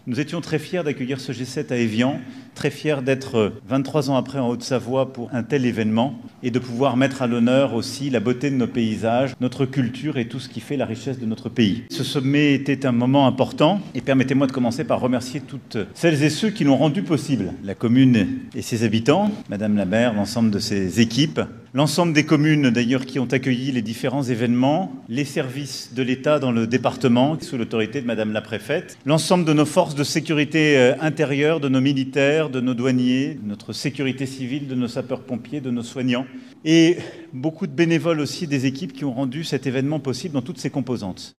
Nous étions très fiers d'accueillir ce G7 à Évian, très fiers d'être 23 ans après en Haute-Savoie pour un tel événement et de pouvoir mettre à l'honneur aussi la beauté de nos paysages, notre culture et tout ce qui fait la richesse de notre pays. Ce sommet était un moment important et permettez-moi de commencer par remercier toutes celles et ceux qui l'ont rendu possible. La commune et ses habitants, Madame la maire, l'ensemble de ses équipes, l'ensemble des communes d'ailleurs qui ont accueilli les différents événements, les services de l'État dans le département sous l'autorité de Madame la préfète, l'ensemble de nos forces de sécurité intérieure, de nos militaires, de nos douaniers, de notre sécurité civile, de nos sapeurs-pompiers, de nos soignants et beaucoup de bénévoles aussi des équipes qui ont rendu cet événement possible dans toutes ses composantes.